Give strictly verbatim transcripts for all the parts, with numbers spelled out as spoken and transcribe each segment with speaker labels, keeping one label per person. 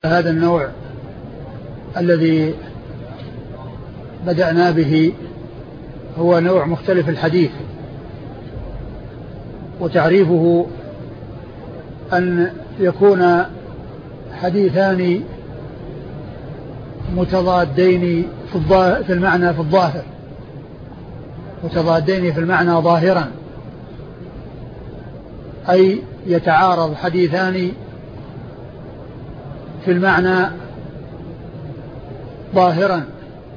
Speaker 1: هذا النوع الذي بدأنا به هو نوع مختلف الحديث، وتعريفه أن يكون حديثان متضادين في المعنى في الظاهر، متضادين في المعنى ظاهرا، أي يتعارض حديثان في المعنى ظاهرا،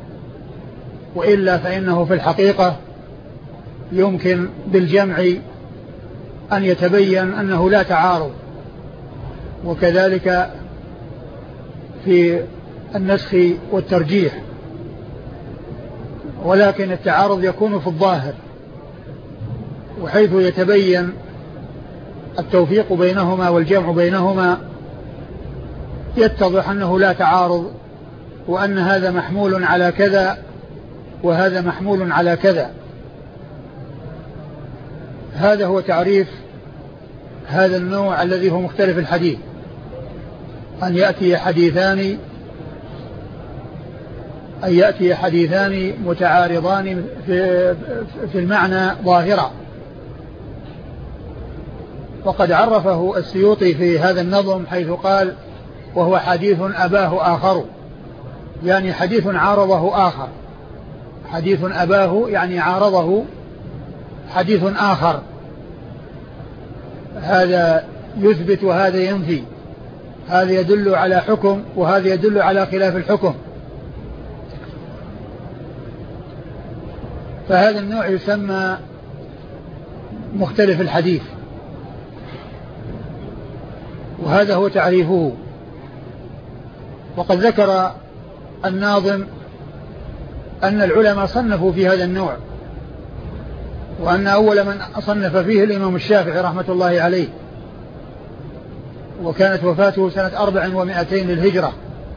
Speaker 1: وإلا فإنه في الحقيقة يمكن بالجمع أن يتبين أنه لا تعارض، وكذلك في النسخ والترجيح، ولكن التعارض يكون في الظاهر، وحيث يتبين التوفيق بينهما والجمع بينهما يتضح أنه لا تعارض، وأن هذا محمول على كذا وهذا محمول على كذا. هذا هو تعريف هذا النوع الذي هو مختلف الحديث، أن يأتي حديثان أن يأتي حديثان متعارضان في, في المعنى ظاهرا. وقد عرفه السيوطي في هذا النظم حيث قال: وهو حديث أباه آخر، يعني حديث عارضه آخر، حديث أباه يعني عارضه حديث آخر، هذا يثبت وهذا ينفي، هذا يدل على حكم وهذا يدل على خلاف الحكم. فهذا النوع يسمى مختلف الحديث، وهذا هو تعريفه. وقد ذكر الناظم أن العلماء صنفوا في هذا النوع، وأن أول من صنف فيه الإمام الشافعي رحمة الله عليه، وكانت وفاته سنة أربع ومائتين للهجرة،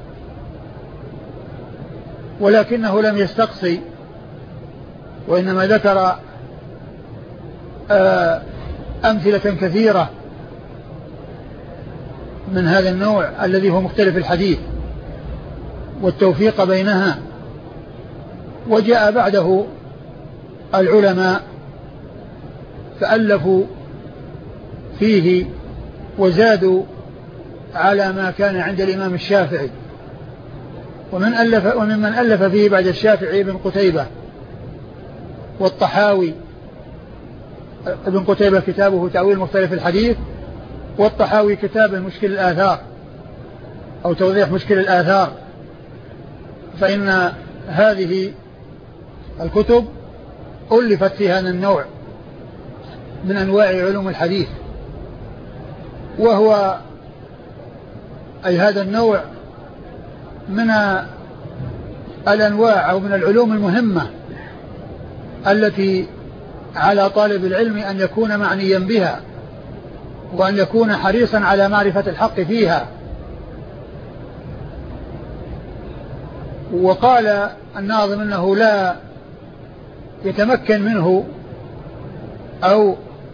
Speaker 1: ولكنه لم يستقصي، وإنما ذكر أمثلة كثيرة من هذا النوع الذي هو مختلف الحديث والتوفيق بينها. وجاء بعده العلماء فألفوا فيه وزادوا على ما كان عند الإمام الشافعي، ومن ألف وممن ألف فيه بعد الشافعي ابن قتيبة والطحاوي. ابن قتيبة كتابه تأويل مختلف الحديث، والطحاوي كتابه مشكل الآثار أو توضيح مشكل الآثار. فإن هذه الكتب ألفت في هذا النوع من أنواع علوم الحديث، وهو أي هذا النوع من الأنواع أو من العلوم المهمة التي على طالب العلم أن يكون معنيا بها، وأن يكون حريصا على معرفة الحق فيها. وقال الناظم أنه لا يتمكن منه أو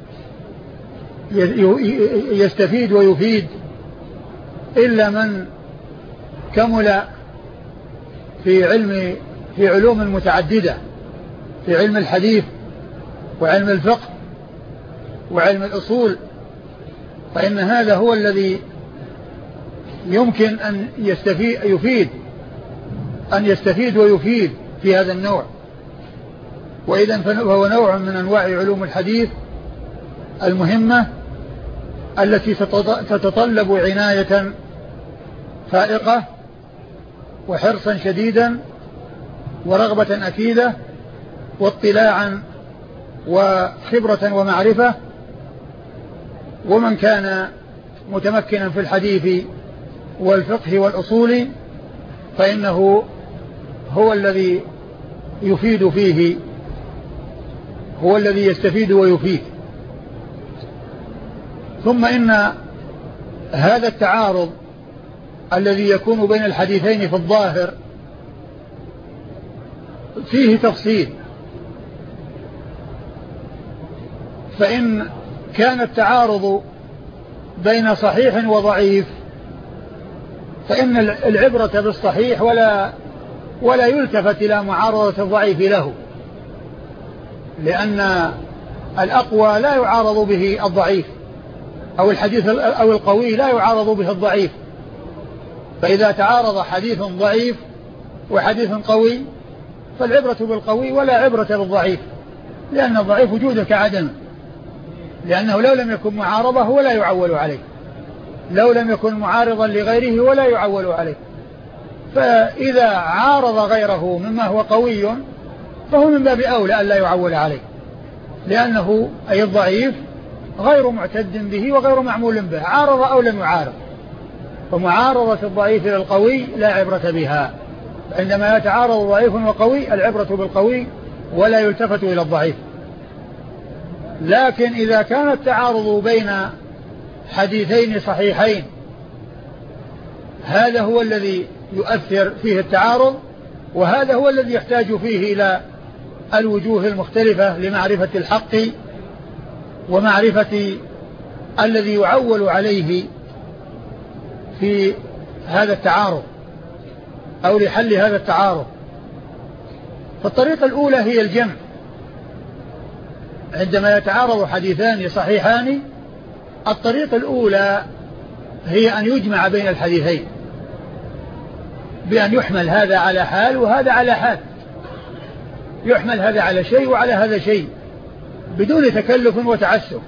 Speaker 1: يستفيد ويفيد إلا من كمل في علم في علوم متعددة، في علم الحديث وعلم الفقه وعلم الأصول، فإن هذا هو الذي يمكن أن يستفيد يفيد أن يستفيد ويفيد في هذا النوع. وإذن فهو نوع من أنواع علوم الحديث المهمة التي تتطلب عناية فائقة وحرصا شديدا ورغبة أكيدة واطلاعا وخبرة ومعرفة. ومن كان متمكنا في الحديث والفقه والأصول فإنه هو الذي يفيد فيه، هو الذي يستفيد ويفيد. ثم إن هذا التعارض الذي يكون بين الحديثين في الظاهر فيه تفصيل، فإن كان التعارض بين صحيح وضعيف فإن العبرة بالصحيح ولا ولا يلتفت إلى معارضة الضعيف له، لأن الأقوى لا يعارض به الضعيف، أو الحديث أو القوي لا يعارض به الضعيف. فإذا تعارض حديث ضعيف وحديث قوي فالعبرة بالقوي ولا عبرة بالضعيف، لأن الضعيف وجوده كعدم، لأنه لو لم يكن معارضة ولا يعول عليه، لو لم يكن معارضا لغيره ولا يعول عليه. فإذا عارض غيره مما هو قوي فهو من باب أولى أن لا يعول عليه، لأنه أي الضعيف غير معتد به وغير معمول به، عارض أو لم يعارض. فمعارضة الضعيف للقوي لا عبرة بها، عندما يتعارض ضعيف وقوي العبرة بالقوي ولا يلتفت إلى الضعيف. لكن إذا كان التعارض بين حديثين صحيحين هذا هو الذي يؤثر فيه التعارض، وهذا هو الذي يحتاج فيه إلى الوجوه المختلفة لمعرفة الحق ومعرفة الذي يعول عليه في هذا التعارض أو لحل هذا التعارض. فالطريقة الأولى هي الجمع، عندما يتعارض حديثان صحيحان الطريقة الأولى هي أن يجمع بين الحديثين بأن يحمل هذا على حال وهذا على حال، يحمل هذا على شيء وعلى هذا شيء بدون تكلف وتعسف.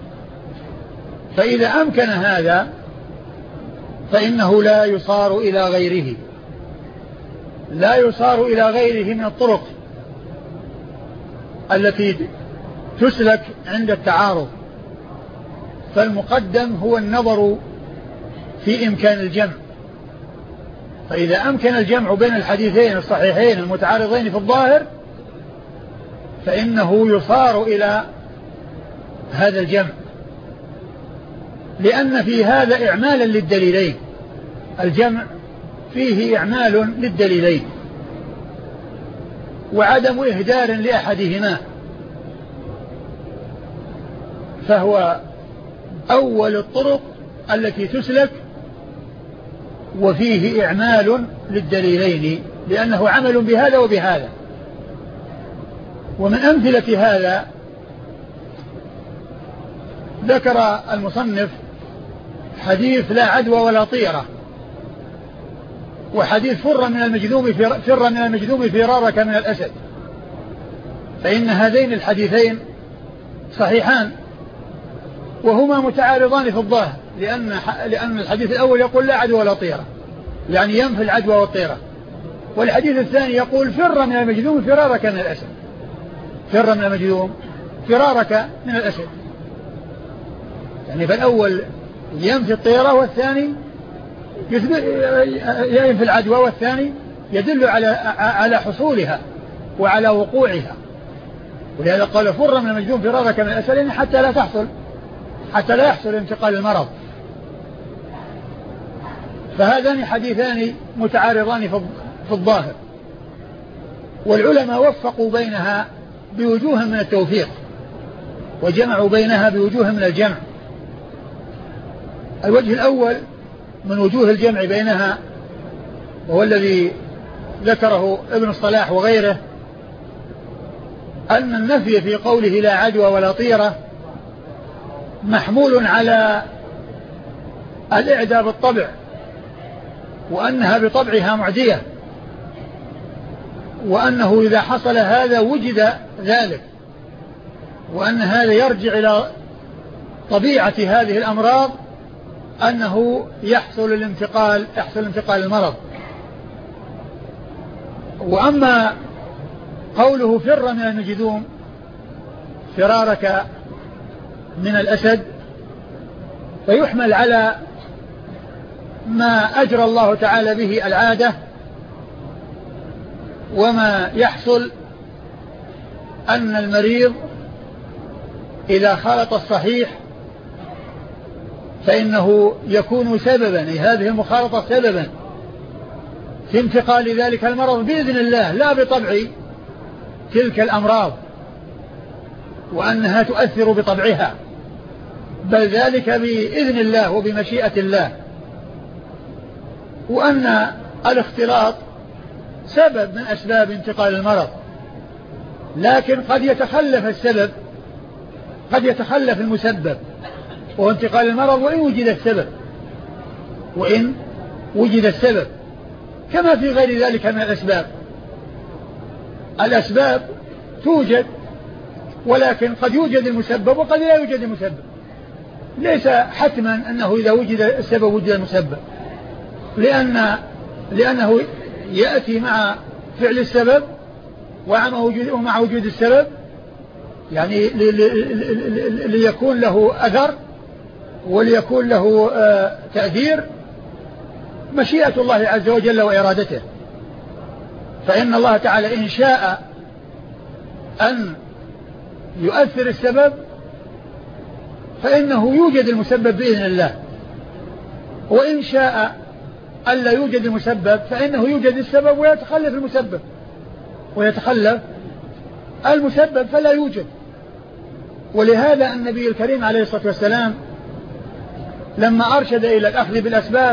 Speaker 1: فإذا أمكن هذا فإنه لا يصار إلى غيره، لا يصار إلى غيره من الطرق التي تسلك عند التعارض. فالمقدم هو النظر في إمكان الجمع، فإذا أمكن الجمع بين الحديثين الصحيحين المتعارضين في الظاهر فإنه يصار إلى هذا الجمع، لأن في هذا إعمالا للدليلين، الجمع فيه إعمال للدليلين وعدم إهدار لأحدهما، فهو أول الطرق التي تسلك وفيه إعمال للدليلين، لأنه عمل بهذا وبهذا. ومن أمثلة هذا ذكر المصنف حديث لا عدوى ولا طيرة، وحديث فر من المجذوم فر من المجذوم فرارك من الأسد، فإن هذين الحديثين صحيحان وهما متعارضان في الظاهر، لأن لأن الحديث الأول يقول لا عدوى ولا طيرة، يعني ينفي العدوى والطيرة، والحديث الثاني يقول فر من المجذوم فرارك من الأسد، فر من المجذوم فرارك من الأسد، يعني فالأول ينفي الطيرة والثاني ينفي العدوى، والثاني يدل على على حصولها وعلى وقوعها. ولهذا قال فر من المجذوم فرارك من الأسد حتى لا تحصل حتى لا يحصل انتقال المرض. فهذان حديثان متعارضان في الظاهر، والعلماء وفقوا بينها بوجوه من التوفيق وجمعوا بينها بوجوه من الجمع. الوجه الأول من وجوه الجمع بينها وهو الذي ذكره ابن الصلاح وغيره، أن النفي في قوله لا عدوى ولا طيرة محمول على الإعداء بالطبع، وأنها بطبعها معدية، وأنه إذا حصل هذا وجد ذلك، وأن هذا يرجع إلى طبيعة هذه الأمراض أنه يحصل الانتقال يحصل انتقال المرض. وأما قوله فر من المجذوم فرارك من الأسد فيحمل على ما أجرى الله تعالى به العادة، وما يحصل أن المريض إذا خالط الصحيح فإنه يكون سببا، هذه المخالطة سببا في انتقال ذلك المرض بإذن الله لا بطبع تلك الأمراض وأنها تؤثر بطبعها، بل ذلك بإذن الله وبمشيئة الله. وأن الاختلاط سبب من أسباب انتقال المرض، لكن قد يتخلف السبب، قد يتخلف المسبب وهو انتقال المرض وإن وجد السبب، وإن وجد السبب، كما في غير ذلك من الأسباب. الأسباب توجد، ولكن قد يوجد المسبب وقد لا يوجد المسبب، ليس حتما أنه إذا وجد السبب وجد المسبب، لأن لأنه يأتي مع فعل السبب ومع وجود السبب، يعني ليكون له أثر وليكون له تأثير مشيئة الله عز وجل وإرادته. فإن الله تعالى إن شاء أن يؤثر السبب فإنه يوجد المسبب بإذن الله، وإن شاء ألا يوجد المسبب فإنه يوجد السبب ويتخلف المسبب ويتخلف المسبب فلا يوجد. ولهذا النبي الكريم عليه الصلاة والسلام لما أرشد إلى الأخذ بالأسباب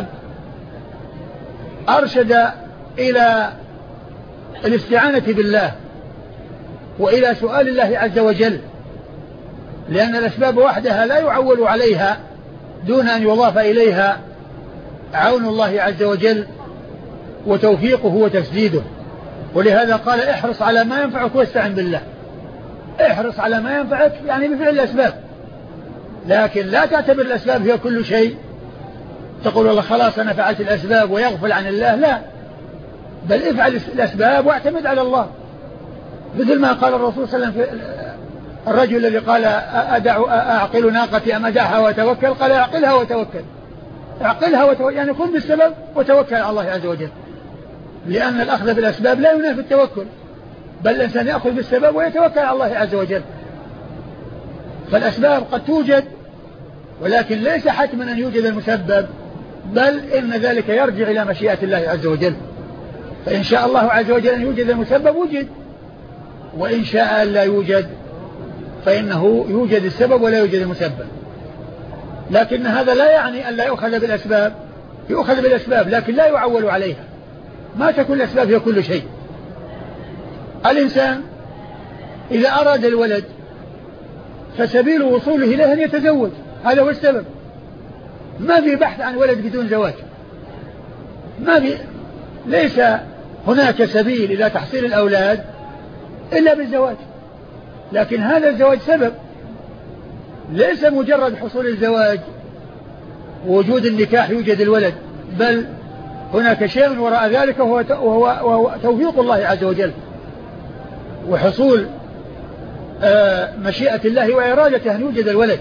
Speaker 1: أرشد إلى الاستعانة بالله وإلى سؤال الله عز وجل، لأن الأسباب وحدها لا يعول عليها دون أن يضاف إليها عون الله عز وجل وتوفيقه وتسديده. ولهذا قال احرص على ما ينفعك واستعن بالله. احرص على ما ينفعك يعني بفعل الأسباب، لكن لا تعتبر الأسباب هي كل شيء، تقول والله خلاص أنا فعلت الأسباب ويغفل عن الله، لا، بل افعل الأسباب واعتمد على الله. مثل ما قال الرسول صلى الله عليه وسلم في الرجل الذي قال أدع أعقل ناقتي أم أدعها وتوكل، قال أعقلها وتوكل. أعقلها وتوكل يعني قم بالسبب وتوكل على الله عز وجل، لأن الأخذ بالأسباب لا ينافي التوكل، بل الإنسان يأخذ بالسبب ويتوكل على الله عز وجل. فالأسباب قد توجد، ولكن ليس حتما أن يوجد المسبب، بل إن ذلك يرجع إلى مشيئة الله عز وجل. فإن شاء الله عز وجل أن يوجد المسبب وجد، وإن شاء أن لا يوجد فإنه يوجد السبب ولا يوجد المسبب. لكن هذا لا يعني أن لا يؤخذ بالأسباب، يؤخذ بالأسباب لكن لا يعول عليها، ما تكون الأسباب هي كل شيء. الإنسان إذا أراد الولد فسبيل وصوله إليه أن يتزوج، هذا هو السبب. ما في بحث عن ولد بدون زواج، ما في، ليس هناك سبيل إلى تحصيل الأولاد إلا بالزواج. لكن هذا الزواج سبب، ليس مجرد حصول الزواج ووجود النكاح يوجد الولد، بل هناك شيء وراء ذلك وهو, وهو, وهو توفيق الله عز وجل وحصول آه مشيئة الله وإرادته أن يوجد الولد.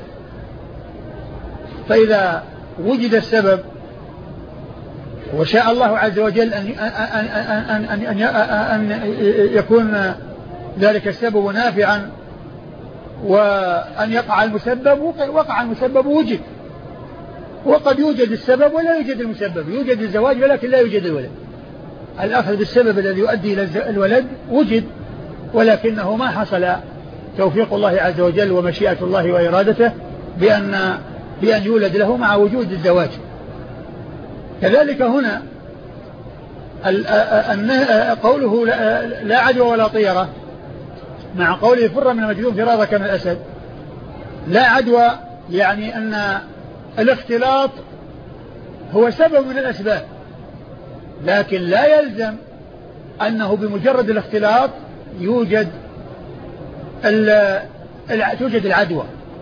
Speaker 1: فإذا وجد السبب وشاء الله عز وجل أن, أن, أن, أن, أن, أن يكون ذلك السبب نافعا وأن يقع المسبب، وقع المسبب وجد. وقد يوجد السبب ولا يوجد المسبب، يوجد الزواج ولكن لا يوجد الولد. الأخذ بالسبب الذي يؤدي إلى الولد وجد، ولكنه ما حصل توفيق الله عز وجل ومشيئة الله وإرادته بأن, بأن يولد له مع وجود الزواج. كذلك هنا قوله لا عدوى ولا طيرة مع قوله فر من المجذوم فرارك من الأسد. لا عدوى يعني أن الاختلاط هو سبب من الأسباب، لكن لا يلزم أنه بمجرد الاختلاط يوجد توجد العدوى،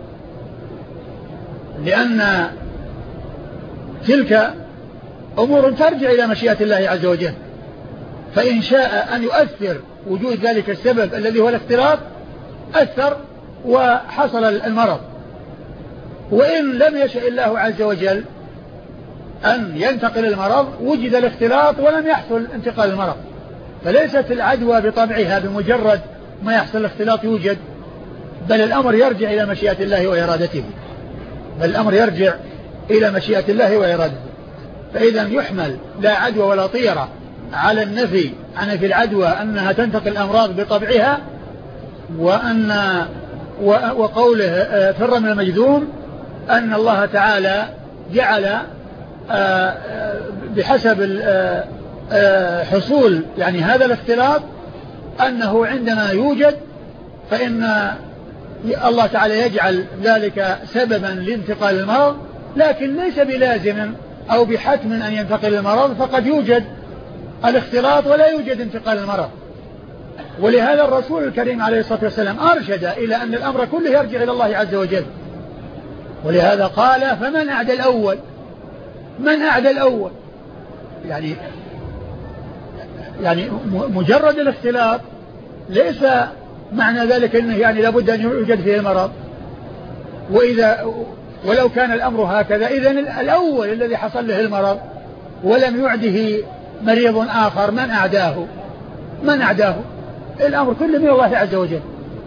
Speaker 1: لأن تلك أمور ترجع إلى مشيئة الله عز وجل. فإن شاء أن يؤثر وجود ذلك السبب الذي هو الاختلاط أثر وحصل المرض، وإن لم يشاء الله عز وجل أن ينتقل المرض وجد الاختلاط ولم يحصل انتقال المرض. فليست العدوى بطبعها بمجرد ما يحصل الاختلاط يوجد، بل الأمر يرجع إلى مشيئة الله وإرادته، بل الأمر يرجع إلى مشيئة الله وإرادته. فإذا يحمل لا عدوى ولا طيرة على النفي عن في العدوى أنها تنتقل الأمراض بطبعها، وأن وقوله فر من المجذوم أن الله تعالى جعل بحسب حصول يعني هذا الاختلاط أنه عندما يوجد فإن الله تعالى يجعل ذلك سببا لانتقال المرض، لكن ليس بلازم أو بحتم أن ينتقل المرض، فقد يوجد الاختلاط ولا يوجد انتقال المرض. ولهذا الرسول الكريم عليه الصلاة والسلام أرشد إلى أن الأمر كله يرجع إلى الله عز وجل، ولهذا قال فمن أعدى الأول، من أعدى الأول يعني يعني مجرد الاختلاط ليس معنى ذلك أنه يعني لابد أن يوجد فيه المرض، وإذا ولو كان الأمر هكذا إذن الأول الذي حصل له المرض ولم يعده مريض آخر من أعداه من أعداه الأمر كله من الله عز وجل.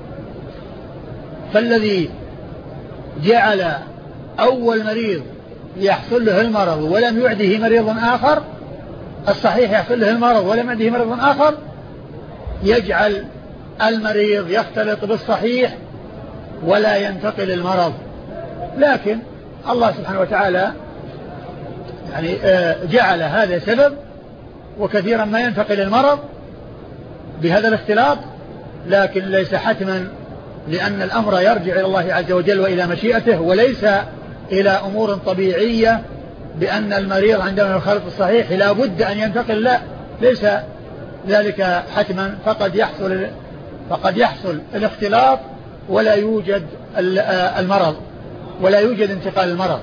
Speaker 1: فالذي جعل أول مريض يحصل له المرض ولم يعده مريض آخر، الصحيح يحصل له المرض ولم يعده مريض آخر، يجعل المريض يختلط بالصحيح ولا ينتقل المرض. لكن الله سبحانه وتعالى يعني جعل هذا سبب، وكثيرا ما ينتقل المرض بهذا الاختلاط، لكن ليس حتما، لأن الأمر يرجع إلى الله عز وجل وإلى مشيئته، وليس إلى أمور طبيعية بأن المريض عندما يخالط الصحيح لا بد أن ينتقل، لا، ليس ذلك حتما، فقد يحصل فقد يحصل الاختلاط ولا يوجد المرض ولا يوجد انتقال المرض.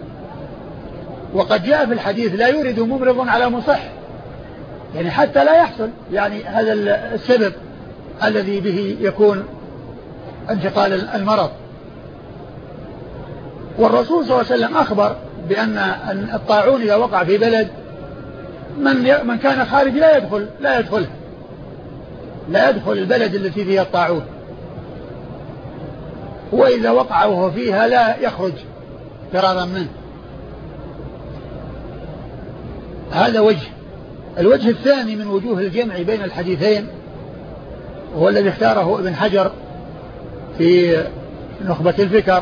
Speaker 1: وقد جاء في الحديث لا يرد ممرض على مصح، يعني حتى لا يحصل يعني هذا السبب الذي به يكون انتقال المرض. والرسول صلى الله عليه وسلم أخبر بأن الطاعون إذا وقع في بلد من من كان خارج لا يدخل لا يدخل لا يدخل البلد التي فيها الطاعون، وإذا وقع وهو فيها لا يخرج فرارا منه. هذا وجه. الوجه الثاني من وجوه الجمع بين الحديثين وهو الذي اختاره ابن حجر في نخبة الفكر،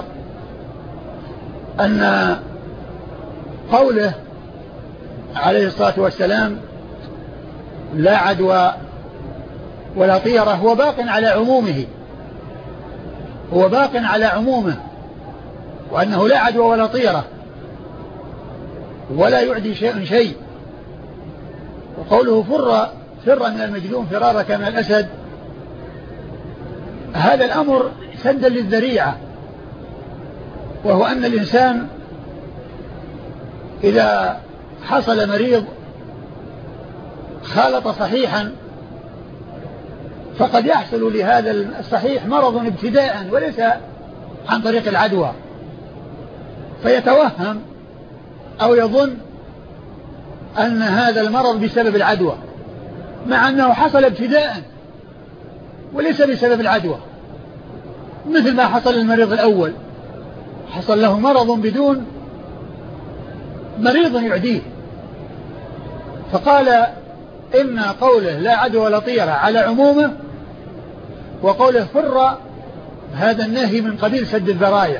Speaker 1: أن قوله عليه الصلاة والسلام لا عدوى ولا طيرة هو باق على عمومه هو باق على عمومه وأنه لا عدوى ولا طيرة ولا يعدي شيء شيء. وقوله فر فر من المجذوم فرارك من الأسد، هذا الأمر سدا للذريعة، وهو أن الإنسان إذا حصل مريض خالط صحيحا فقد يحصل لهذا الصحيح مرض ابتداء وليس عن طريق العدوى، فيتوهم أو يظن أن هذا المرض بسبب العدوى، مع أنه حصل ابتداء وليس بسبب العدوى، مثل ما حصل للمريض الأول، حصل له مرض بدون مريض يعديه. فقال إن قوله لا عدوى ولا طيرة على عمومه، وقوله فر هذا النهي من قبيل سد الذرائع،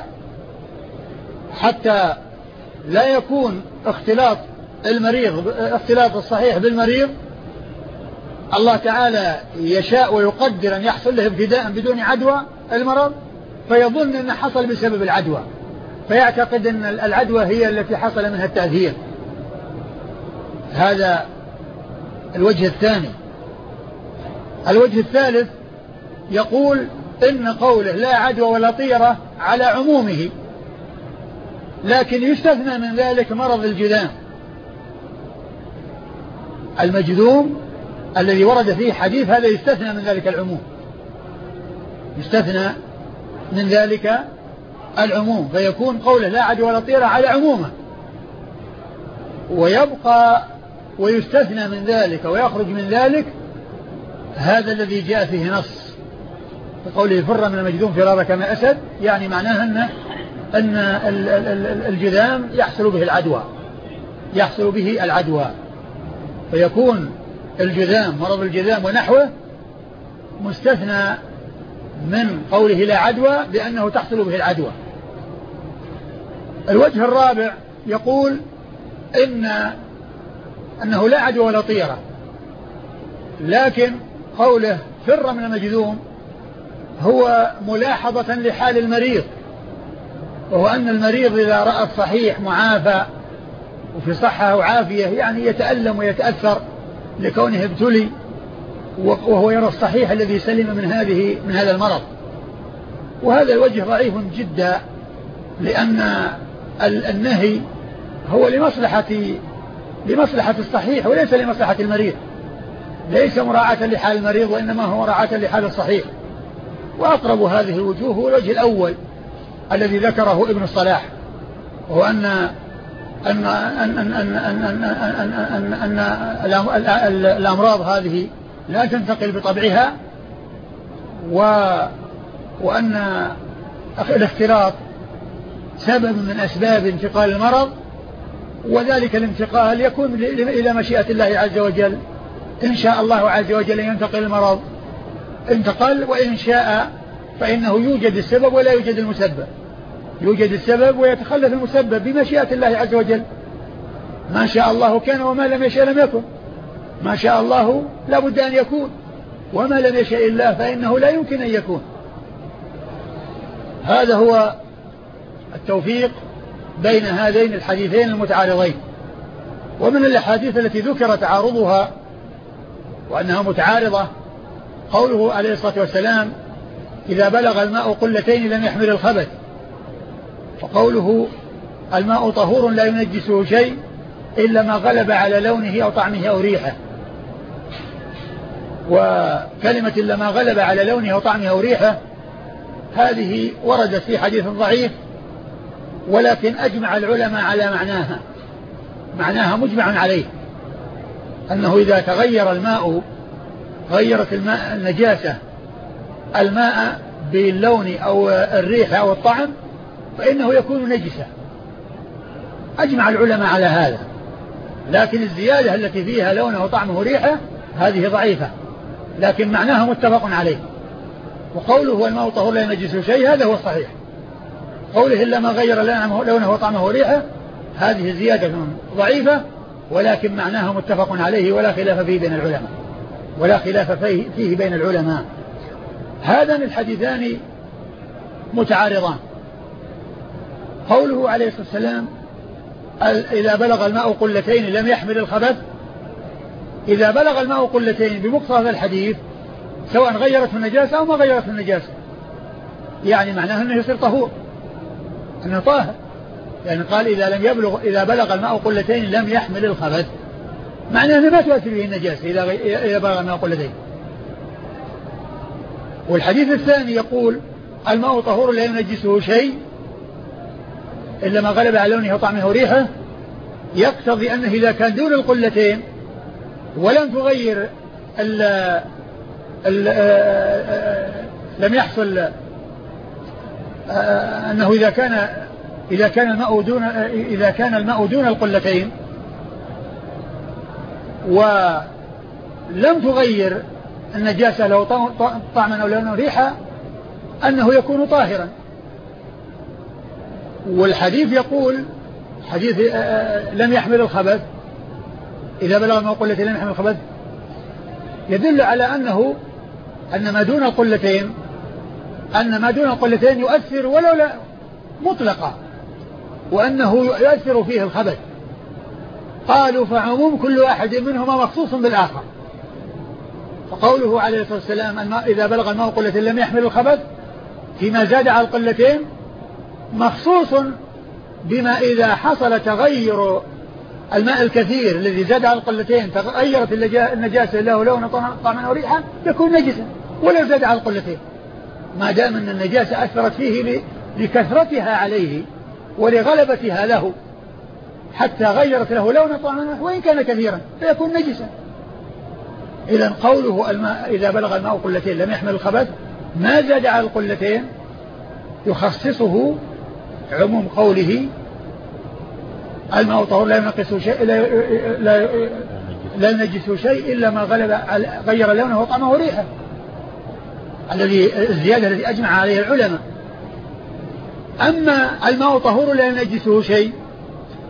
Speaker 1: حتى لا يكون اختلاط المريض اختلاط الصحيح بالمريض. الله تعالى يشاء ويقدر أن يحصل له ابتداء بدون عدوى المرض، فيظن أنه حصل بسبب العدوى، فيعتقد أن العدوى هي التي حصل منها التأثير. هذا الوجه الثاني. الوجه الثالث يقول إن قوله لا عدوى ولا طيرة على عمومه، لكن يستثنى من ذلك مرض الجذام المجذوم الذي ورد فيه حديث، هذا يستثنى من ذلك العموم، يستثنى من ذلك العموم، فيكون قوله لا عدوى ولا طيرة على عمومه، ويبقى ويستثنى من ذلك ويخرج من ذلك هذا الذي جاء فيه نص قوله فر من المجذوم فرارك من الأسد، يعني معناه أن أن الجذام يحصل به العدوى يحصل به العدوى فيكون الجذام مرض الجذام ونحوه مستثنى من قوله لا عدوى لأنه تحصل به العدوى. الوجه الرابع يقول إن أنه لا عدوى ولا طيرة، لكن قوله فر من المجذوم هو ملاحظة لحال المريض، وهو أن المريض إذا رأى الصحيح معافى وفي صحة وعافية يعني يتألم ويتأثر لكونه ابتلي، وهو يرى الصحيح الذي سلم من هذه من هذا المرض. وهذا الوجه ضعيف جدا، لأن النهي هو لمصلحة لمصلحة الصحيح وليس لمصلحة المريض، ليس مراعاة لحال المريض وإنما هو مراعاة لحال الصحيح. وأقرب هذه الوجوه هو الوجه الأول الذي ذكره ابن الصلاح، وهو أن أن أن أن أن أن أن أن الأمراض هذه لا تنتقل بطبعها، وأن الاختلاط سبب من أسباب انتقال المرض، وذلك الانتقال يكون إلى مشيئة الله عز وجل. إن شاء الله عز وجل ينتقل المرض انتقل، وإن شاء فإنه يوجد السبب ولا يوجد المسبب، يوجد السبب ويتخلف المسبب بمشيئة الله عز وجل. ما شاء الله كان وما لم يشاء لم يكن، ما شاء الله لا بد أن يكون، وما لم يشاء الله فإنه لا يمكن أن يكون. هذا هو التوفيق بين هذين الحديثين المتعارضين. ومن الأحاديث التي ذكر تعارضها وأنها متعارضة قوله عليه الصلاة والسلام إذا بلغ الماء قلتين لم يحمل الخبث، وقوله الماء طهور لا ينجسه شيء إلا ما غلب على لونه أو طعمه أو ريحه. وكلمة إلا ما غلب على لونه أو طعمه أو ريحه هذه وردت في حديث ضعيف، ولكن أجمع العلماء على معناها، معناها مجمع عليه، أنه إذا تغير الماء غيرت الماء النجاسة الماء باللون أو الريح أو الطعم فإنه يكون نجسا. أجمع العلماء على هذا، لكن الزيادة التي فيها لونه وطعمه وريحه هذه ضعيفة، لكن معناها متفق عليه. وقوله هو الماء طهور لا ينجسه شيء هذا هو الصحيح. قوله إلا ما غير لونه وطعمه وريحه هذه زيادة ضعيفة، ولكن معناها متفق عليه ولا خلاف فيه بين العلماء، ولا خلاف فيه بين العلماء. هذان الحديثان متعارضان. قوله عليه الصلاة والسلام إذا بلغ الماء قلتين لم يحمل الخبث، إذا بلغ الماء قلتين بمقتضى هذا الحديث سواء غيرت النجاسة أو ما غيرت النجاسة، يعني معناه أنه يصير طهور، أنه طاهر. يعني قال إذا لم يبلغ إذا بلغ الماء قلتين لم يحمل الخبث، معناه أنه ما تؤثر به النجاسة إذا إذا بلغ الماء قلتين. والحديث الثاني يقول الماء طهور لا ينجسه شيء إلا ما غلب على لونه وطعمه وريحه، يقتضي أنه إذا كان دون القلتين ولم تغير ال ال لم يحصل أنه إذا كان إذا كان الماء دون إذا كان الماء دون القلتين ولم تغير النجاسة له طعما أو لونه ريحة أنه يكون طاهرا. والحديث يقول حديث لم يحمل الخبث إذا بلغ الماء قلتين لم يحمل الخبث، يدل على أنه أن ما دون القلتين أن ما دون القلتين يؤثر ولو لا مطلقا، وأنه يؤثر فيه الخبث. قالوا فعموم كل واحد منهما مخصوص بالآخر. فقوله عليه الصلاة والسلام الماء إذا بلغ الماء قلتين لم يحمل الخبث فيما زاد على القلتين مخصوص بما إذا حصل تغير الماء الكثير الذي زاد على القلتين تغيرت النجاسة له لون طعما وريحا يكون نجسا ولو زاد على القلتين، ما دام أن النجاسة أثرت فيه لكثرتها عليه ولغلبتها له حتى غيرت له لون طعما وإن كان كثيرا فيكون نجسا. إذن قوله الماء إذا بلغ الماء قلتين لم يحمل الخبث ما زاد على القلتين يخصصه عموم قوله الماء طهور لا ينقصه شيء لا, لا, لا ينجسه شيء إلا ما غلب غير لونه وطعمه وريحه، الذي الزيادة التي أجمع عليه العلماء. أما الماء طهور لا ينجسه شيء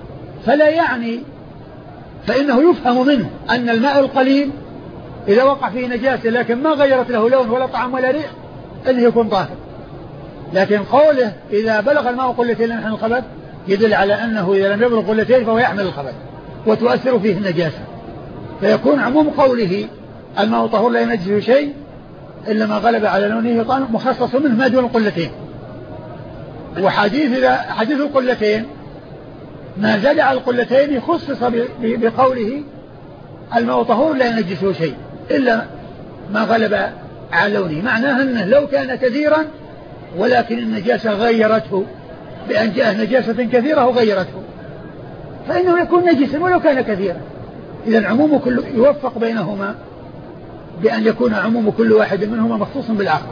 Speaker 1: فلا يعني، فإنه يفهم منه أن الماء القليل إذا وقع فيه نجاسة لكن ما غيرت له لون ولا طعم ولا ريح أنه يكون طاهر. لكن قوله إذا بلغ الماء قلتين لم يحمل الخبث يدل على أنه إذا لم يبلغ قلتين فهو يحمل الخبث وتؤثر فيه النجاسة. فيكون عموم قوله الماء طهور لا ينجسه شيء إلا ما غلب على لونه طعم مخصص منه ما دون القلتين. وحديث إذا حديث القلتين ما زاد على القلتين خصص بقوله الماء طهور لا ينجسه شيء إلا ما غلب على لونه، معناه أنه لو كان كثيرا ولكن النجاسة غيرته بأن جاء نجاسة كثيرة وغيرته فإنه يكون نجسا ولو كان كثيرا. إذا عموم كل يوفق بينهما بأن يكون عموم كل واحد منهما مخصوص بالآخر.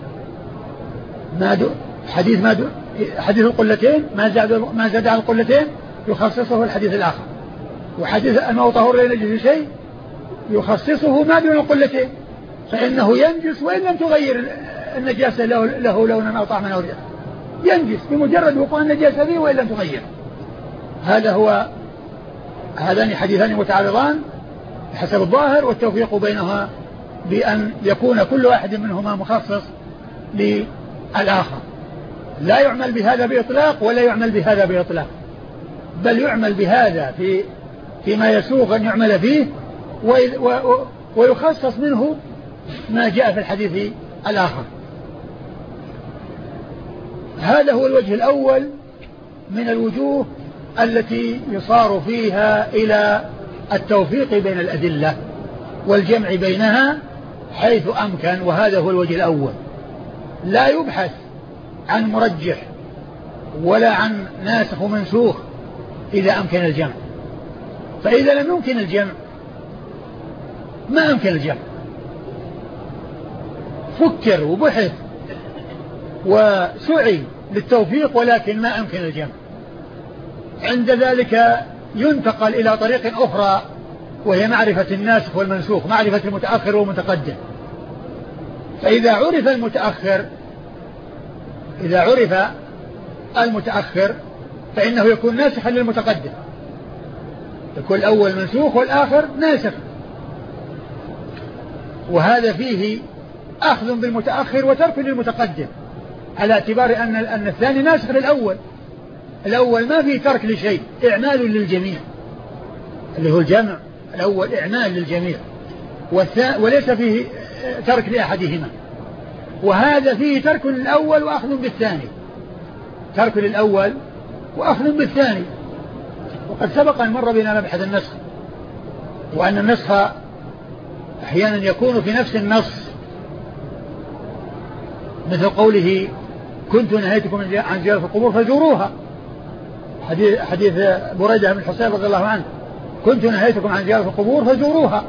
Speaker 1: ما دو حديث ما دو حديث القلتين ما زاد ما زاد على القلتين يخصصه الحديث الآخر، وحديث الماء طهور لا ينجس شيء يخصصه ما دون القلتين فإنه ينجس وإن لم تغير النجاسة له, له لونا أو طعما أو ريحا، ينجس بمجرد وقوع النجاسة به وإن لم تغير. هذا هو هذان حديثان متعارضان حسب الظاهر، والتوفيق بينها بأن يكون كل واحد منهما مخصص للآخر. لا يعمل بهذا بإطلاق ولا يعمل بهذا بإطلاق، بل يعمل بهذا في فيما يسوغ أن يعمل فيه ويخصص منه ما جاء في الحديث الآخر. هذا هو الوجه الأول من الوجوه التي يصار فيها إلى التوفيق بين الأدلة والجمع بينها حيث أمكن، وهذا هو الوجه الأول. لا يبحث عن مرجح ولا عن ناسخ ومنسوخ إذا أمكن الجمع، فإذا لم يمكن الجمع ما أمكن الجمع، فكر وبحث وسعي للتوفيق ولكن ما أمكن الجمع، عند ذلك ينتقل إلى طريق أخرى وهي معرفة الناسخ والمنسوخ، معرفة المتأخر والمتقدم. فإذا عرف المتأخر إذا عرف المتأخر فإنه يكون ناسخا للمتقدم، يكون الأول منسوخ والآخر ناسخ، وهذا فيه أخذ بالمتأخر وترك للمتقدم على اعتبار أن أن الثاني ناسخ للأول. الأول ما فيه ترك لشيء، إعمال للجميع اللي هو الجمع، الأول إعمال للجميع وليس فيه ترك لأحدهما، وهذا فيه ترك للأول وأخذ بالثاني، ترك للأول وأخذ بالثاني. وقد سبق أن مر بنا مبحث النسخ، وأن النسخ أحيانا يكون في نفس النص، مثل قوله كنت نهيتكم عن زيارة القبور فزوروها، حديث, حديث بريدة بن الحصيب رضي الله عنه، كنت نهيتكم عن زيارة القبور فزوروها.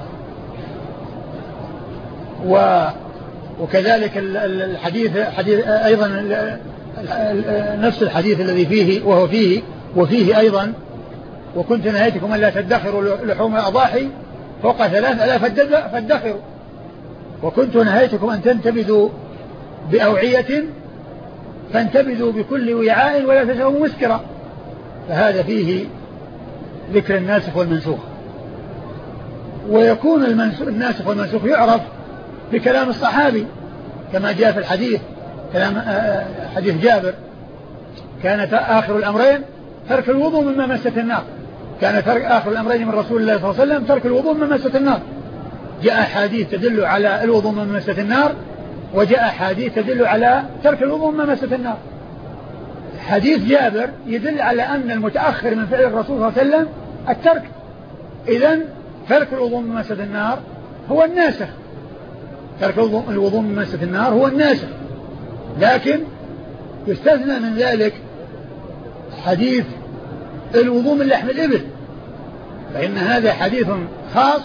Speaker 1: و وكذلك الحديث حديث أيضا نفس الحديث الذي فيه وهو فيه وفيه أيضا وكنت نهيتكم أن لا تدخروا لحوم الأضاحي فوق ثلاث ألا فادخروا، وكنت نهيتكم أن تنتبذوا بأوعية فانتبذوا بكل وعاء ولا تشربوا مسكرا. فهذا فيه ذكر الناسخ والمنسوخ. ويكون الناسخ والمنسوخ يعرف بكلام الصحابي كما جاء في الحديث، كلام حديث جابر كانت آخر الأمرين ترك الوضوء مما مست النار، كان ترك آخر الأمرين من رسول الله صلى الله عليه وسلم ترك الوضوء مما مست النار. جاء حديث تدل على الوضوء مما مست النار، وجاء حديث تدل على ترك الوضوء مما مست النار. حديث جابر يدل على أن المتأخر من فعل الرسول صلى الله عليه وسلم الترك، إذن ترك الوضوء مما مست النار هو الناسخ، ترك الوضوء مما مست النار هو الناسخ. لكن يستثنى من ذلك حديث الوضوء من لحم الإبل، فإن هذا حديث خاص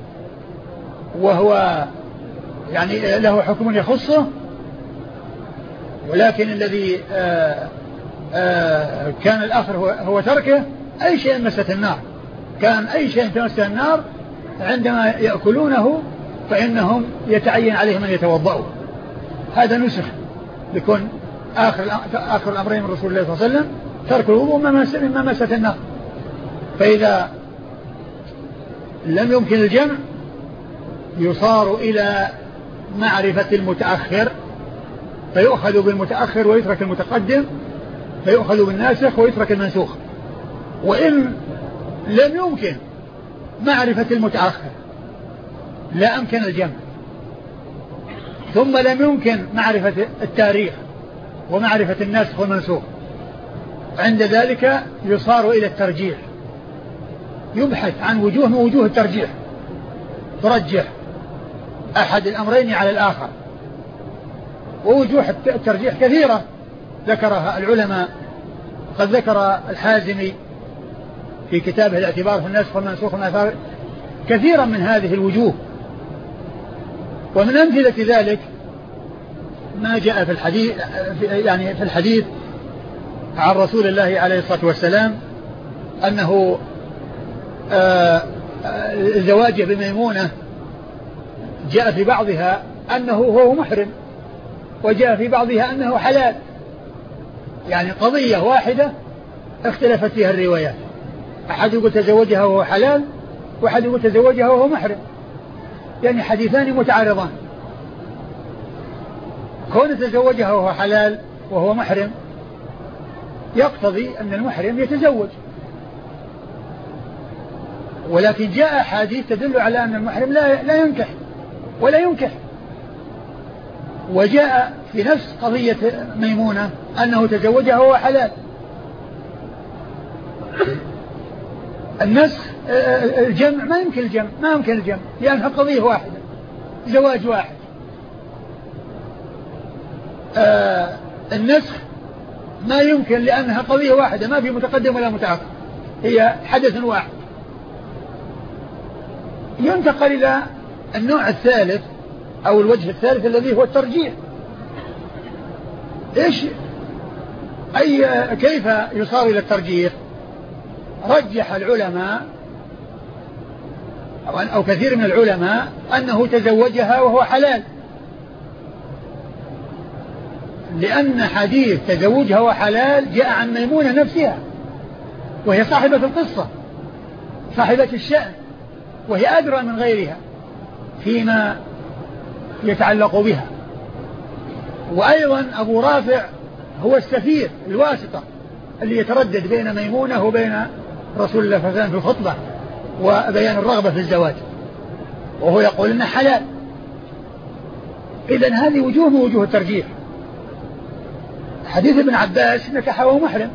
Speaker 1: وهو يعني له حكم يخصه، ولكن الذي آآ آآ كان الآخر هو, هو تركه أي شيء مست النار، كان أي شيء تمس النار عندما يأكلونه فإنهم يتعين عليهم أن يتوضأوا. هذا نسخ يكون آخر آخر الأمرين من رسول الله صلى الله عليه وسلم ترك الوضوء مما مست النار. فإذا لم يمكن الجمع يصار إلى معرفة المتأخر فيؤخذ بالمتأخر ويترك المتقدم، فيؤخذ بالناسخ ويترك المنسوخ. وإن لم يمكن معرفة المتأخر لا أمكن الجمع، ثم لم يمكن معرفة التاريخ ومعرفة الناسخ والمنسوخ، عند ذلك يصار إلى الترجيح، يبحث عن وجوه من وجوه الترجيح، ترجح أحد الأمرين على الآخر. ووجوه الترجيح كثيرة ذكرها العلماء، قد ذكر الحازمي في كتابه الاعتبار في الناسخ والمنسوخ والآثار كثيرا من هذه الوجوه. ومن أمثلة ذلك ما جاء في الحديث يعني في الحديث عن رسول الله عليه الصلاة والسلام أنه زواجه بميمونة جاء في بعضها أنه هو محرم، وجاء في بعضها أنه حلال، يعني قضية واحدة اختلفت فيها الروايات، أحد يقول تزوجها وهو حلال، وأحد يقول تزوجها وهو محرم، يعني حديثان متعارضان. كون تزوجها وهو حلال وهو محرم يقتضي أن المحرم يتزوج، ولكن جاء حديث تدل على أن المحرم لا لا ينكح ولا ينكح. وجاء في نفس قضية ميمونة أنه تزوجها وهو حلال. النسخ الجمع ما يمكن الجمع ما يمكن الجمع لأنها قضية واحدة، زواج واحد. آه النسخ ما يمكن لأنها قضية واحدة، ما في متقدم ولا متأخر، هي حدث واحد. ينتقل إلى النوع الثالث أو الوجه الثالث الذي هو الترجيح. إيش أي كيف يصار إلى الترجيح؟ رجح العلماء أو كثير من العلماء أنه تزوجها وهو حلال، لأن حديث تزوجها وهو حلال جاء عن ميمونة نفسها، وهي صاحبة القصة صاحبة الشأن، وهي أدرى من غيرها فيما يتعلق بها. وأيضا أبو رافع هو السفير الواسطة اللي يتردد بين ميمونة وبين رسول الله صلى الله عليه وسلم في الخطبة وبيان الرغبة في الزواج، وهو يقول إنه حلال. إذن هذه وجوه من وجوه الترجيح. حديث ابن عباس نكح وهو محرم،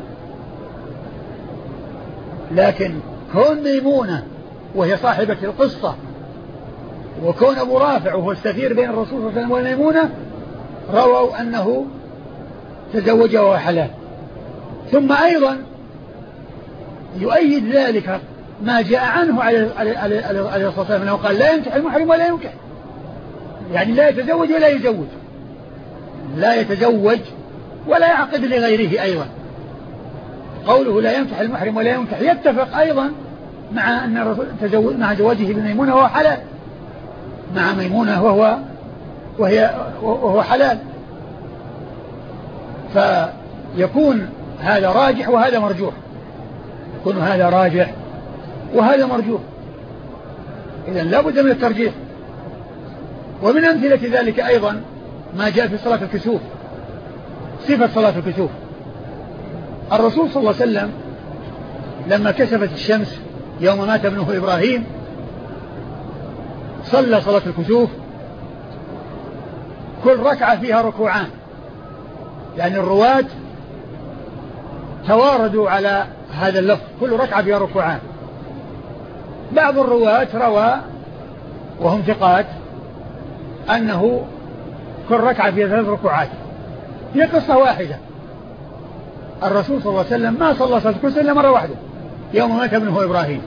Speaker 1: لكن كون ميمونة وهي صاحبة القصة وكون أبو رافع وهو السفير بين الرسول صلى الله عليه وسلم والميمونة رووا أنه تزوج وهو حلال. ثم أيضا يؤيد ذلك ما جاء عنه عليه الصلاة والسلام أنه قال لا ينكح المحرم ولا ينكح، يعني لا يتزوج ولا يزوج، لا يتزوج ولا يعقد لغيره. أيضا قوله لا ينكح المحرم ولا ينكح يتفق أيضا مع أن الرسول تزوج مع زواجه بميمونة وهو حلال، مع ميمونة وهو وهي وهو حلال، فيكون هذا راجح وهذا مرجوح، يكون هذا راجح وهذا مرجوح. إذن لا بد من الترجيح. ومن أمثلة ذلك أيضا ما جاء في صلاة الكسوف، صفة صلاة الكسوف. الرسول صلى الله عليه وسلم لما كسفت الشمس يوم مات ابنه إبراهيم صلى صلاة الكسوف كل ركعة فيها ركوعان، يعني الرواة تواردوا على هذا اللفظ كل ركعة فيها ركوعان. بعض الرواة روى وهم ثقات أنه كل ركعة فيها ثلاث ركوعات. هي قصة واحدة، الرسول صلى الله عليه وسلم ما صلى صلاة الكسوف إلا مرة واحدة يوم مات ابنه إبراهيم،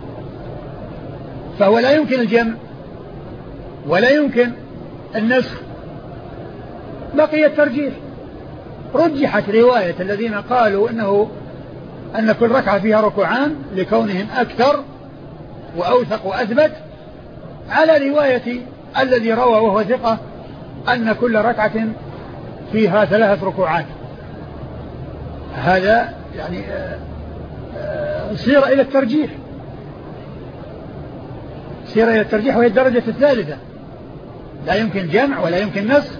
Speaker 1: فهو لا يمكن الجمع ولا يمكن النسخ، بقي الترجيح. رجحت رواية الذين قالوا إنه أن كل ركعة فيها ركوعان لكونهم أكثر وأوثق وأثبت، على رواية الذي روى وهو ثقة أن كل ركعة فيها ثلاث ركوعات. هذا يعني سير إلى الترجيح، سير إلى الترجيح وهي الدرجة الثالثة، لا يمكن جمع ولا يمكن نسخ،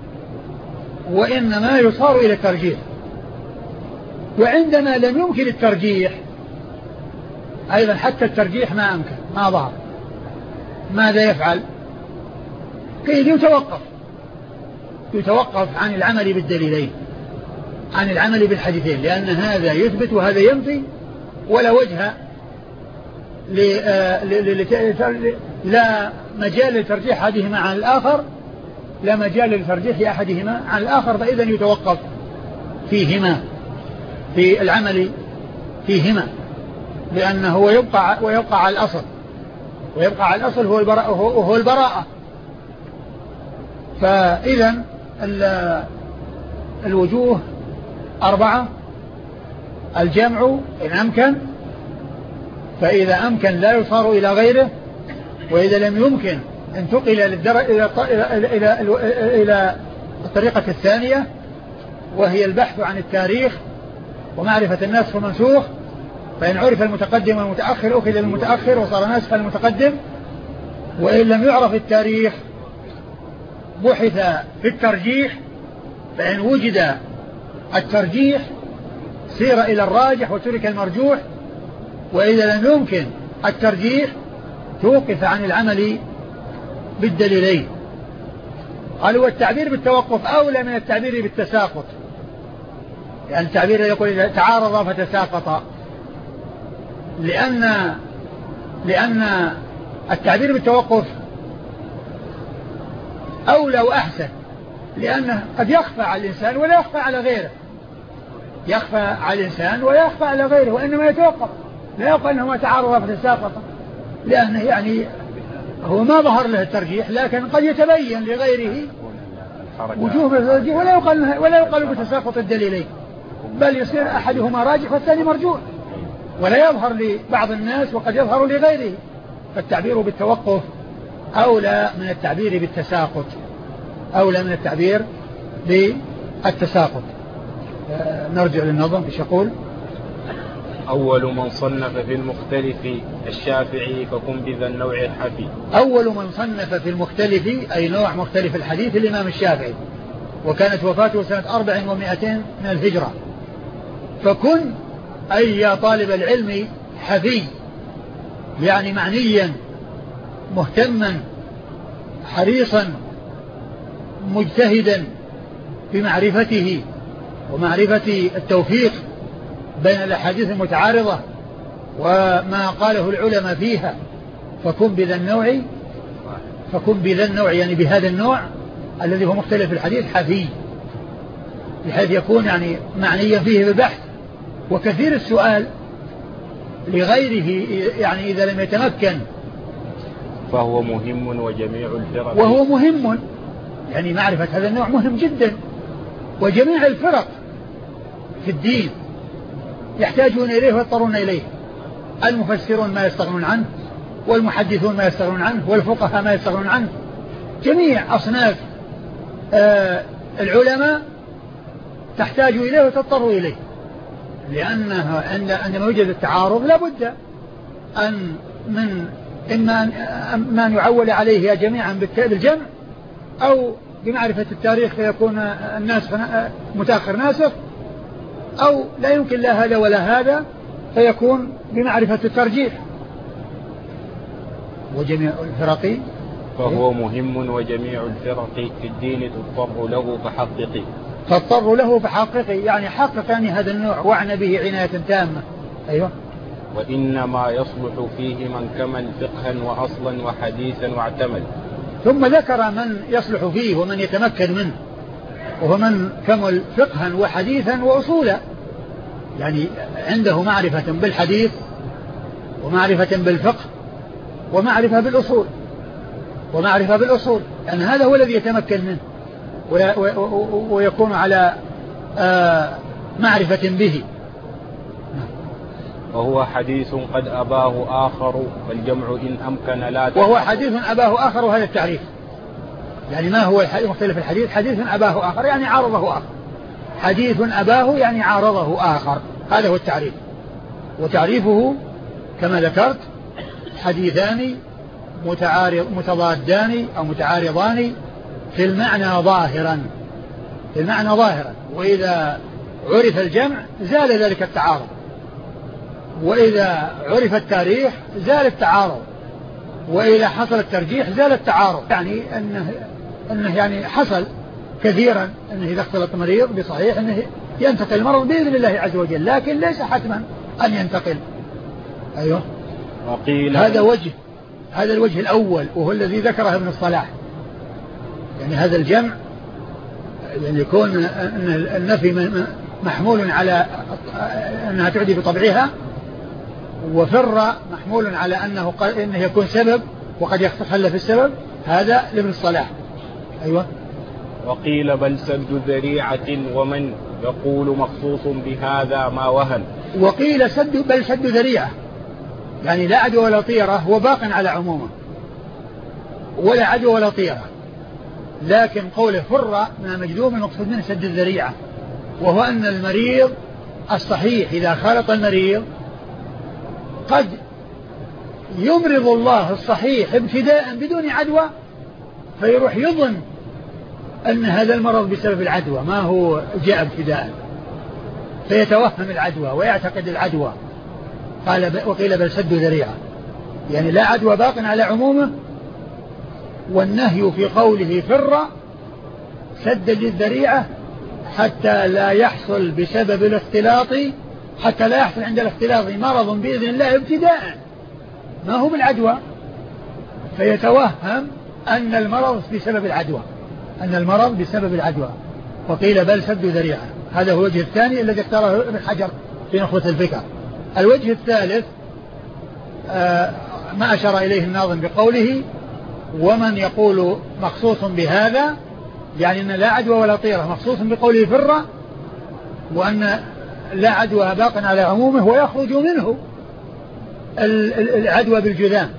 Speaker 1: وإنما يصار إلى الترجيح. وعندما لم يمكن الترجيح أيضا حتى الترجيح ما أمكن ما ظهر، ماذا يفعل؟ قيل يتوقف يتوقف عن العمل بالدليلين، عن العمل بالحديثين، لأن هذا يثبت وهذا ينفي، ولا وجه لا مجال لترجيح أحدهما عن الآخر، لا مجال لترجيح أحدهما عن الآخر، فإذا يتوقف فيهما في العمل فيهما، لأنه هو يبقى ويبقى على الأصل، ويبقى على الأصل هو البراءة وهو البراءة. فإذا الوجوه أربعة: الجمع إن أمكن، فإذا أمكن لا يصار إلى غيره، وإذا لم يمكن انتقل إلى, إلى, إلى, إلى الطريقة الثانية، وهي البحث عن التاريخ ومعرفة الناسخ والمنسوخ، فإن عرف المتقدم والمتأخر أخذ المتأخر وصار ناسخ المتقدم، وإن لم يعرف التاريخ بحث في الترجيح، فإن وجد الترجيح سير إلى الراجح وترك المرجوح، وإذا لم يمكن الترجيح توقف عن العمل بالدليلين. قالوا والتعبير بالتوقف أولى من التعبير بالتساقط، يعني التعبير يقول إذا تعارض فتساقط، لأن لأن التعبير بالتوقف أولى وأحسن، لأنه قد يخفى على الإنسان ولا يخفى على غيره، يخفى على الإنسان ولا يخفى على غيره، وإنما يتوقف، لا يقول أنه ما تعارض فتساقط، لأنه يعني هو ما ظهر له الترجيح، لكن قد يتبين لغيره وجوه الترجيح، ولا يقال ولا يقال بتساقط الدليلين، بل يصير أحدهما راجح والثاني مرجوح، ولا يظهر لبعض الناس وقد يظهر لغيره. فالتعبير بالتوقف أولى من التعبير بالتساقط، أولى من التعبير بالتساقط. نرجع للنظم. ايش يقول؟
Speaker 2: أول من صنف في المختلف الشافعي فكن بذا النوع الحفي.
Speaker 1: أول من صنف في المختلف أي نوع مختلف الحديث الإمام الشافعي، وكانت وفاته سنة أربع ومائتين من الهجرة. فكن أي يا طالب العلم حفي، يعني معنيا مهتما حريصا مجتهدا بمعرفته ومعرفة التوفيق بين الأحاديث المتعارضة وما قاله العلماء فيها. فكن بذا النوع فكن بذا النوع يعني بهذا النوع الذي هو مختلف الحديث حفي، بحيث يكون يعني معنيا فيه بالبحث وكثير السؤال لغيره، يعني إذا لم يتمكن
Speaker 2: فهو مهم. وجميع الفرق
Speaker 1: وهو مهم، يعني معرفة هذا النوع مهم جدا، وجميع الفرق في الدين يحتاجون إليه ويضطرون إليه، المفسرون ما يستغنون عنه، والمحدثون ما يستغنون عنه، والفقهاء ما يستغنون عنه، جميع أصناف آه العلماء تحتاج إليه وتضطر إليه، لأنه عندما يوجد التعارض لابد أن من إما أن, أن يعول عليه جميعا بالجمع، أو بمعرفة التاريخ فيكون الناس متأخر ناسخ، أو لا يمكن لا هذا ولا هذا فيكون بمعرفة الترجيح. وجميع الفرق
Speaker 2: فهو مهم. وجميع الفرق في الدين تضطر له فحققي
Speaker 1: تضطر له فحققي يعني حقق يعني هذا النوع واعنى به عناية تامة. أيوة.
Speaker 2: وإنما يصلح فيه من كمل فقها وأصلا وحديثا واعتمد.
Speaker 1: ثم ذكر من يصلح فيه ومن يتمكن منه، وهو من كمل فقها وحديثا وأصولا، يعني عنده معرفة بالحديث ومعرفة بالفقه ومعرفة بالأصول ومعرفة بالأصول يعني هذا هو الذي يتمكن منه ويكون على معرفة به.
Speaker 2: وهو حديث قد أباه آخر والجمع إن أمكن لا
Speaker 1: وهو حديث أباه آخر، وهذا التعريف يعني ما هو مختلف الحديث؟ حديث أباه آخر يعني عارضه آخر، حديث أباه يعني عارضه آخر، هذا هو التعريف. وتعريفه كما ذكرت حديثان متعارض متضادان أو متعارضان في المعنى ظاهرا في المعنى ظاهرا وإذا عرف الجمع زال ذلك التعارض، وإذا عرف التاريخ زال التعارض، وإذا حصل الترجيح زال التعارض. يعني أنه, أنه يعني حصل كثيرا أنه إذا اختلط مريض بصحيح أنه ينتقل المرض بإذن الله عز وجل، لكن ليس حتما أن ينتقل. أيوه
Speaker 2: وقيل
Speaker 1: هذا وجه هذا الوجه الأول وهو الذي ذكره ابن الصلاح، يعني هذا الجمع يعني يكون أن النفي محمول على أنها تعدي بطبعها، وفر محمول على أنه, إنه يكون سبب وقد يختل في السبب، هذا لابن الصلاح. أيوة.
Speaker 2: وقيل بل سد ذريعة ومن يقول مخصوص بهذا ما وهن.
Speaker 1: وقيل سد بل سد ذريعة، يعني لا عدوى ولا طيرة، هو باق على عمومه ولا عدوى ولا طيرة، لكن قوله فر من المجذوم المقصود منه سد الذريعة، وهو أن المريض الصحيح إذا خالط المريض قد يمرض الله الصحيح ابتداء بدون عدوى، فيروح يظن أن هذا المرض بسبب العدوى ما هو جاء ابتداء، فيتوهم العدوى ويعتقد العدوى. قال وقيل بل سد ذريعة، يعني لا عدوى باق على عمومه، والنهي في قوله فر سد الذريعة حتى لا يحصل بسبب الاختلاط حتى لا يحصل عند الاختلاط مرض بإذن الله ابتداء ما هو بالعدوى، فيتوهم أن المرض بسبب العدوى أن المرض بسبب العدوى. وقيل بل سد ذريعة، هذا هو الوجه الثاني الذي اختاره ابن حجر في نخبة الفكر. الوجه الثالث آه ما أشار إليه الناظم بقوله ومن يقول مخصوص بهذا، يعني أن لا عدوى ولا طيرة مخصوص بقوله فر، وأن لا عدوى باق على عمومه ويخرج منه العدوى بالجذام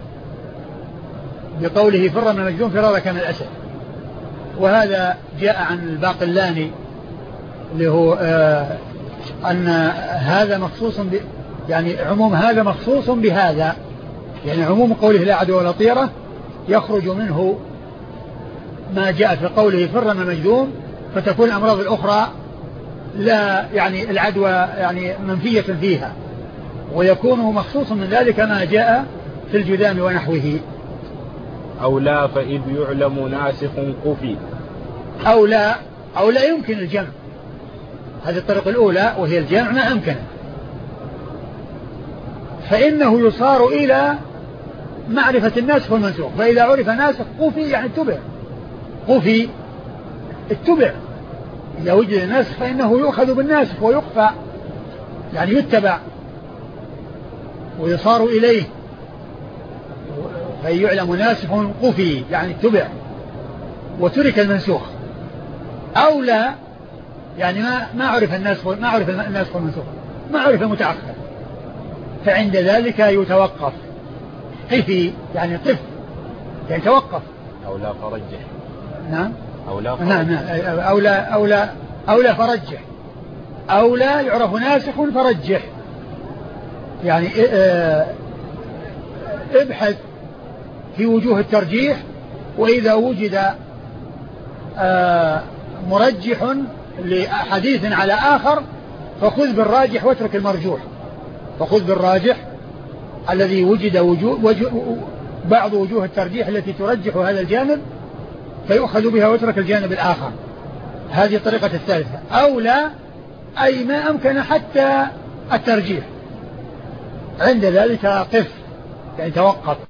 Speaker 1: بقوله فر من المجذوم فرارك من الأسد. وهذا جاء عن الباقلاني اللي هو آه أن هذا مخصوص ب يعني عموم هذا مخصوص بهذا، يعني عموم قوله لا عدوى ولا طيرة يخرج منه ما جاء في قوله فر من المجذوم، فتكون الأمراض الأخرى لا يعني العدوى يعني منفية فيها، ويكون مخصوص من ذلك ما جاء في الجذام ونحوه.
Speaker 2: أو لا فإذ يعلم ناسخ قفي.
Speaker 1: أو لا أو لا يمكن الجمع، هذه الطريقة الأولى وهي الجمع ما أمكن، فإنه يصار إلى معرفة الناسخ والمنسوخ، فإذا عرف ناسخ قفي يعني اتبع، قفي اتبع، إذا وجد ناسخ فإنه يؤخذ بالناسخ ويقفى يعني يتبع ويصار إليه، فيعلم ناسخ قفي يعني اتبع وترك المنسوخ. أو لا يعني ما ما عرف الناسخ ما عرف الناسخ والمنسوخ، ما عرف المتأخر، فعند ذلك يتوقف. قفي يعني قف يعني توقف.
Speaker 2: أو لا فرجح.
Speaker 1: نعم
Speaker 2: أو لا فرجح.
Speaker 1: نعم أو لا أو لا أو لا فرجح، أو لا يعرف ناسخ فرجح، يعني ابحث في وجوه الترجيح، وإذا وجد مرجح لحديث على آخر فخذ بالراجح واترك المرجوح، فخذ بالراجح الذي وجد وجوه وجه بعض وجوه الترجيح التي ترجح هذا الجانب فيؤخذ بها واترك الجانب الآخر. هذه الطريقة الثالثة. أو لا أي ما أمكن حتى الترجيح، عند ذلك قف يعني توقف.